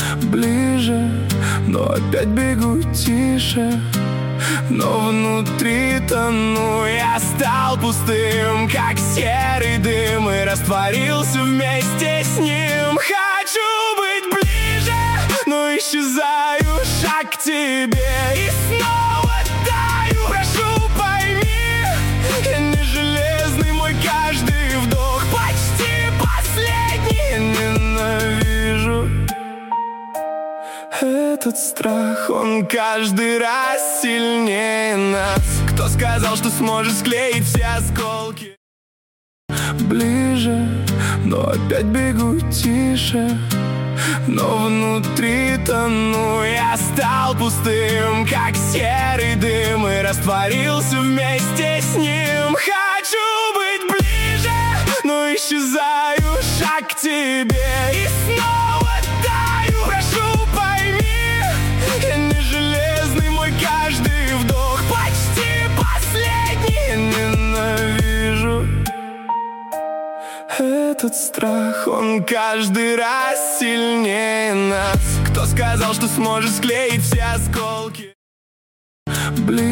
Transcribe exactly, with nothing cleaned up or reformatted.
ближе, но опять бегу тише. Но внутри тону, я стал пустым, как серый дым, и растворился вместе с ним. Хочу быть ближе, но исчезаю, шаг к тебе и снова таю. Прошу, пойми, я не железный, мой каждый вдох почти последний. Я ненавижу этот страх, он каждый раз сильнее нас. Кто сказал, что сможешь склеить все осколки? Ближе, но опять бегу тише. Но внутри тону, я стал пустым, как серый дым, и растворился вместе с ним. Хочу быть ближе, но исчезаю, шаг к тебе и снова таю. Прошу, пойми, я не железный, мой каждый вдох почти последний. Я ненавижу этот страх, он каждый раз сильнее нас. Кто сказал, что сможешь склеить все осколки? Блин.